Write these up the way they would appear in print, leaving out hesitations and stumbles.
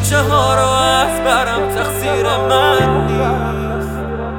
کوچه ها رو از برم تقصیر من نیست.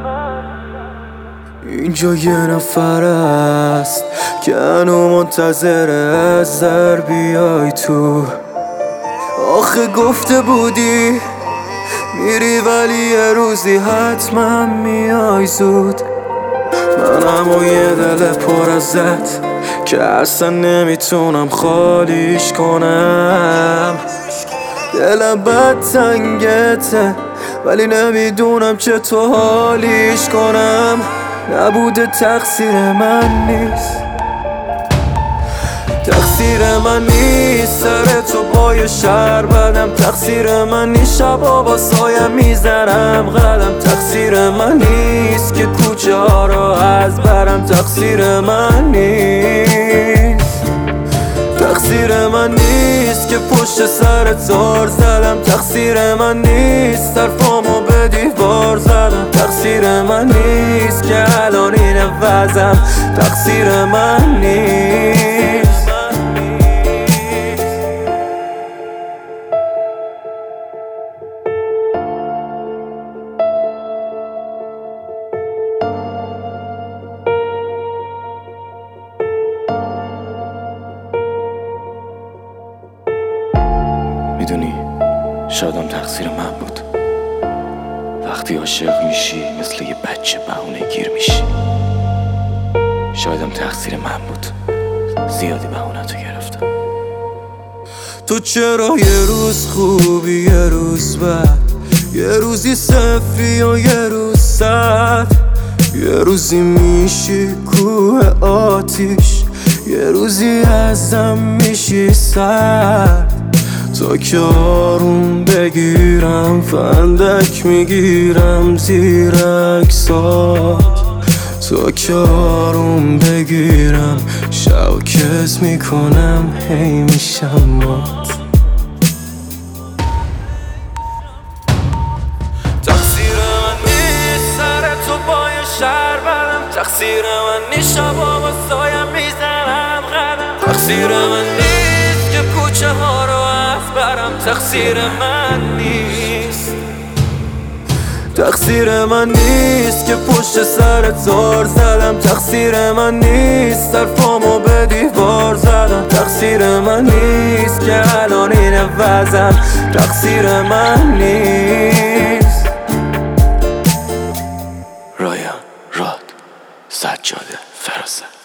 اینجا یه نفر است که هنو منتظر از در بیای تو. آخه گفته بودی میری ولی یه روزی حتما میای زود. منم و یه دل پر ازت که اصلا نمیتونم خالیش کنم. دلم بد تنگته ولی نمیدونم چطور حالیش کنم. نبوده تقصیر من نیست، تقصیر من نیست. سر تو پای شهر بدم، تقصیر من نیست. شبا با سایم میزنم قدم، تقصیر من نیست که کوچه ها رو از برم، تقصیر من نیست. تقصیر من نیست که پشت سر تار زدم، تقصیر من نیست. طرفامو به دیوار زدم، تقصیر من نیست که الان این وضعم، تقصیر من نیست. میدونی شایدم تقصیر من بود. وقتی عاشق میشی مثل یه بچه بهونه گیر میشی. شایدم تقصیر من بود، زیادی بهونه تو گرفتم. تو چرا یه روز خوبی یه روز بد، یه روزی صفری و یه روز سرد، یه روزی میشی کوه آتیش، یه روزی ازم میشی سرد. تا که آروم بگیرم فندک میگیرم زیر عکسات، تا که آروم بگیرم شوکت میکنم هی میشم مات. تقصیر من نیست سر تو پای شهر بدم، تقصیر من نیست. شبا با سایم میزنم قدم، تقصیر من نیست که کوچه ها رو از برم، تقصیر من نیست. تقصیر من نیست که پشت سر تار زدم، تقصیر من نیست. طرفامو به دیوار زدم، تقصیر من نیست که الان این وضعم، تقصیر من نیست. رایان راد سجاده فراسته.